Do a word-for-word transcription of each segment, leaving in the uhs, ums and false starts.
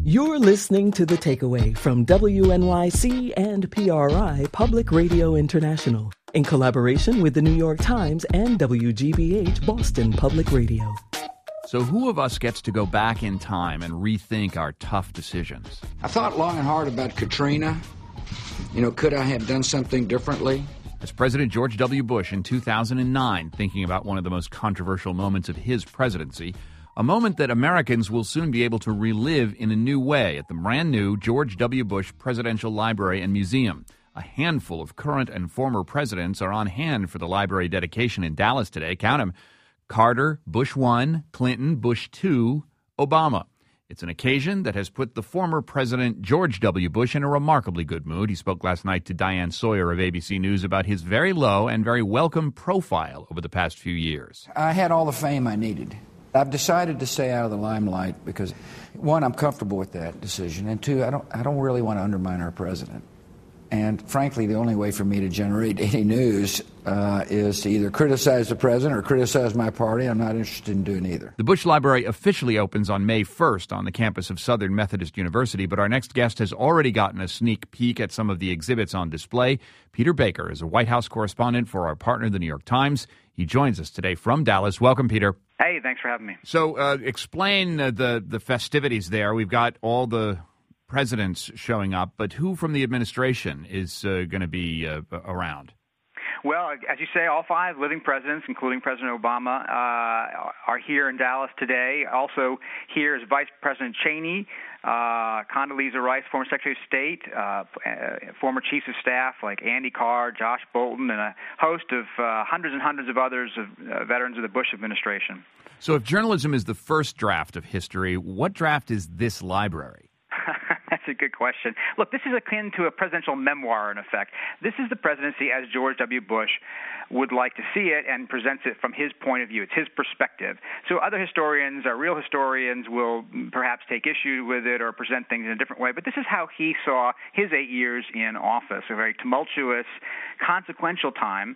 You're listening to The Takeaway from W N Y C and P R I Public Radio International in collaboration with the New York Times and W G B H Boston Public Radio. So who of us gets to go back in time and rethink our tough decisions? I thought long and hard about Katrina. You know, could I have done something differently? As President George W. Bush in two thousand nine, thinking about one of the most controversial moments of his presidency, a moment that Americans will soon be able to relive in a new way at the brand new George W. Bush Presidential Library and Museum. A handful of current and former presidents are on hand for the library dedication in Dallas today. Count them: Carter, Bush one, Clinton, Bush two, Obama. It's an occasion that has put the former President George W. Bush in a remarkably good mood. He spoke last night to Diane Sawyer of A B C News about his very low and very welcome profile over the past few years. I had all the fame I needed. I've decided to stay out of the limelight because, one, I'm comfortable with that decision, and two, I don't, I don't really want to undermine our president. And frankly, the only way for me to generate any news uh, is to either criticize the president or criticize my party. I'm not interested in doing either. The Bush Library officially opens on May first on the campus of Southern Methodist University, but our next guest has already gotten a sneak peek at some of the exhibits on display. Peter Baker is a White House correspondent for our partner, the New York Times. He joins us today from Dallas. Welcome, Peter. Hey, thanks for having me. So uh, explain uh, the, the festivities there. We've got all the presidents showing up, but who from the administration is uh, going to be uh, around? Well, as you say, all five living presidents, including President Obama, uh, are here in Dallas today. Also here is Vice President Cheney, uh, Condoleezza Rice, former Secretary of State, uh, former chiefs of staff like Andy Carr, Josh Bolten, and a host of uh, hundreds and hundreds of others of uh, veterans of the Bush administration. So if journalism is the first draft of history, what draft is this library? That's a good question. Look, this is akin to a presidential memoir, in effect. This is the presidency as George W. Bush would like to see it and presents it from his point of view. It's his perspective. So other historians, or real historians, will perhaps take issue with it or present things in a different way. But this is how he saw his eight years in office, a very tumultuous, consequential time,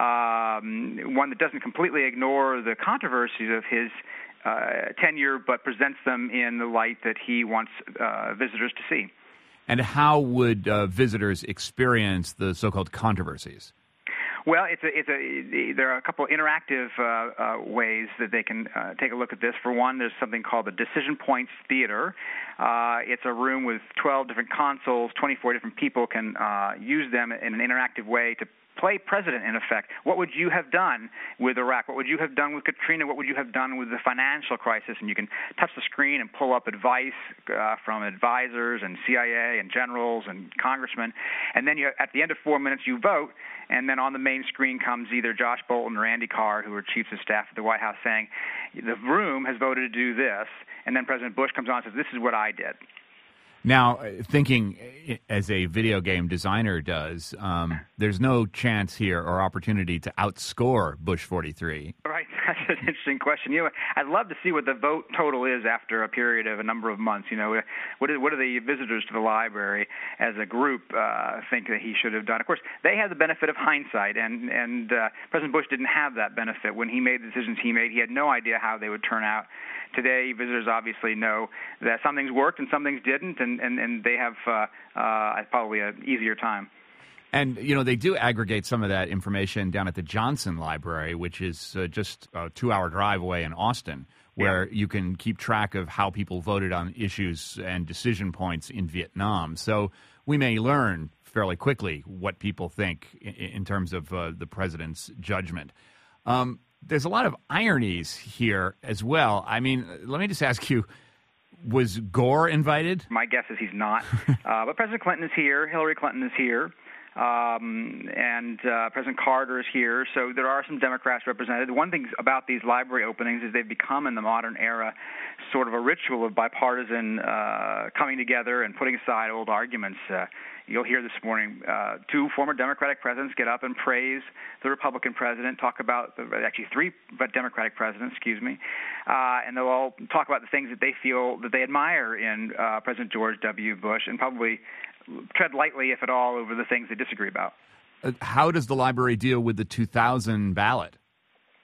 um, one that doesn't completely ignore the controversies of his Uh, tenure, but presents them in the light that he wants uh, visitors to see. And how would uh, visitors experience the so-called controversies? Well, it's a, it's a, there are a couple of interactive uh, uh, ways that they can uh, take a look at this. For one, there's something called the Decision Points Theater. Uh, it's a room with twelve different consoles. twenty-four different people can uh, use them in an interactive way to play president, in effect. What would you have done with Iraq? What would you have done with Katrina? What would you have done with the financial crisis? And you can touch the screen and pull up advice uh, from advisors and C I A and generals and congressmen. And then you, at the end of four minutes, you vote. And then on the main screen comes either Josh Bolten or Andy Carr, who are chiefs of staff at the White House, saying, the room has voted to do this. And then President Bush comes on and says, this is what I did. Now, thinking as a video game designer does, um, there's no chance here or opportunity to outscore Bush forty-three. Right. That's an interesting question. You know, I'd love to see what the vote total is after a period of a number of months. You know, what, is, what do the visitors to the library as a group uh, think that he should have done? Of course, they have the benefit of hindsight, and, and uh, President Bush didn't have that benefit. When he made the decisions he made, he had no idea how they would turn out. Today, visitors obviously know that some things worked and some things didn't, and, and, and they have uh, uh, probably an easier time. And, you know, they do aggregate some of that information down at the Johnson Library, which is uh, just a two-hour drive away in Austin, where yeah. you can keep track of how people voted on issues and decision points in Vietnam. So we may learn fairly quickly what people think in, in terms of uh, the president's judgment. Um, there's a lot of ironies here as well. I mean, let me just ask you, was Gore invited? My guess is he's not. uh, but President Clinton is here. Hillary Clinton is here. Um, and uh, President Carter is here, so there are some Democrats represented. One thing about these library openings is they've become, in the modern era, sort of a ritual of bipartisan uh, coming together and putting aside old arguments. Uh, you'll hear this morning uh, two former Democratic presidents get up and praise the Republican president, talk about, the, actually three Democratic presidents, excuse me, uh, and they'll all talk about the things that they feel that they admire in uh, President George W. Bush, and probably tread lightly, if at all, over the things they disagree about. Uh, how does the library deal with the two thousand ballot?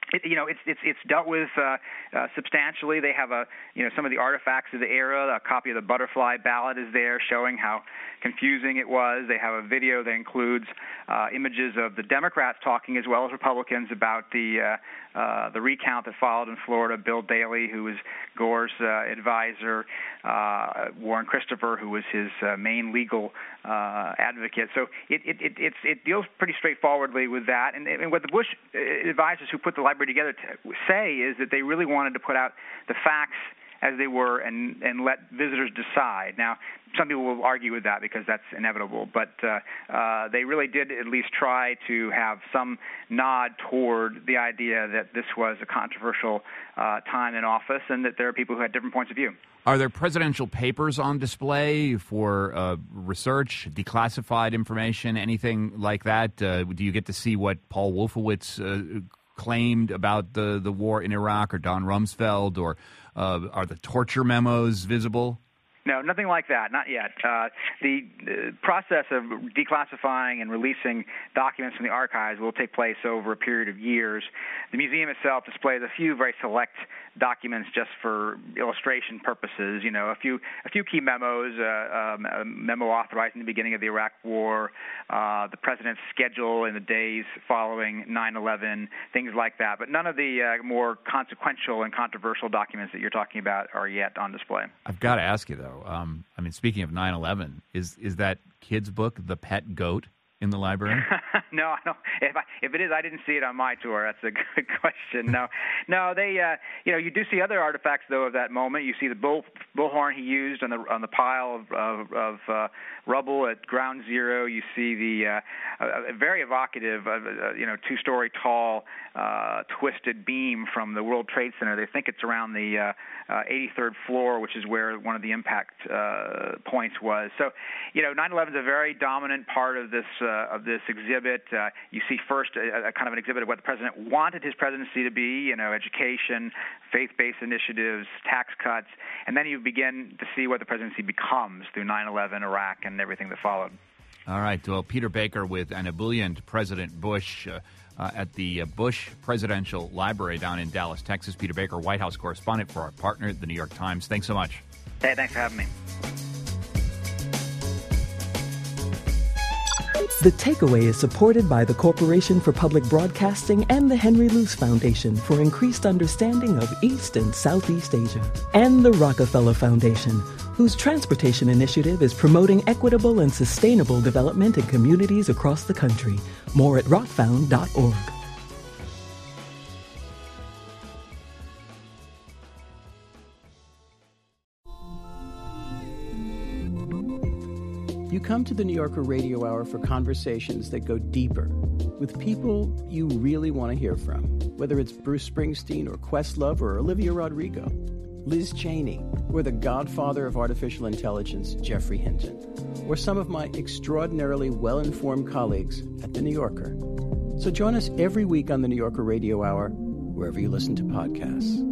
It, you know, it's it's it's dealt with uh, uh, substantially. They have a you know some of the artifacts of the era. A copy of the butterfly ballot is there, showing how confusing it was. They have a video that includes uh, images of the Democrats talking as well as Republicans about the uh, uh, the recount that followed in Florida. Bill Daley, who was Gore's uh, advisor, uh, Warren Christopher, who was his uh, main legal uh, advocate. So it it it it's, it deals pretty straightforwardly with that. And, and what the Bush advisors who put the library together to say is that they really wanted to put out the facts as they were and, and let visitors decide. Now, some people will argue with that because that's inevitable, but uh, uh, they really did at least try to have some nod toward the idea that this was a controversial uh, time in office and that there are people who had different points of view. Are there presidential papers on display for uh, research, declassified information, anything like that? Uh, do you get to see what Paul Wolfowitz uh, claimed about the, the war in Iraq, or Don Rumsfeld, or uh, are the torture memos visible? No, nothing like that, not yet. Uh, the, the process of declassifying and releasing documents from the archives will take place over a period of years. The museum itself displays a few very select documents just for illustration purposes. You know, a few a few key memos, uh, um, a memo authorizing the beginning of the Iraq War, uh, the president's schedule in the days following nine eleven, things like that. But none of the uh, more consequential and controversial documents that you're talking about are yet on display. I've got to ask you, though. Um, I mean, speaking of nine eleven, is is that kid's book, The Pet Goat, in the library? No, I don't. If, I, if it is, I didn't see it on my tour. That's a good question. No, no. They, uh, you know, you do see other artifacts though of that moment. You see the bull bullhorn he used on the on the pile of of, of uh, rubble at Ground Zero. You see the uh, a very evocative, uh, uh, you know, two-story tall uh, twisted beam from the World Trade Center. They think it's around the uh, uh, eighty-third floor, which is where one of the impact uh, points was. So, you know, nine eleven is a very dominant part of this. Uh, of this exhibit. Uh, you see first a, a kind of an exhibit of what the president wanted his presidency to be, you know, education, faith-based initiatives, tax cuts, and then you begin to see what the presidency becomes through nine eleven, Iraq, and everything that followed. All right. Well, Peter Baker with an ebullient President Bush uh, uh, at the uh, Bush Presidential Library down in Dallas, Texas. Peter Baker, White House correspondent for our partner, the New York Times. Thanks so much. Hey, thanks for having me. The Takeaway is supported by the Corporation for Public Broadcasting and the Henry Luce Foundation for increased understanding of East and Southeast Asia, and the Rockefeller Foundation, whose transportation initiative is promoting equitable and sustainable development in communities across the country. More at rockfound dot org. You come to the New Yorker Radio Hour for conversations that go deeper with people you really want to hear from, whether it's Bruce Springsteen or Questlove or Olivia Rodrigo, Liz Cheney, or the godfather of artificial intelligence, Geoffrey Hinton, or some of my extraordinarily well-informed colleagues at The New Yorker. So join us every week on the New Yorker Radio Hour, wherever you listen to podcasts.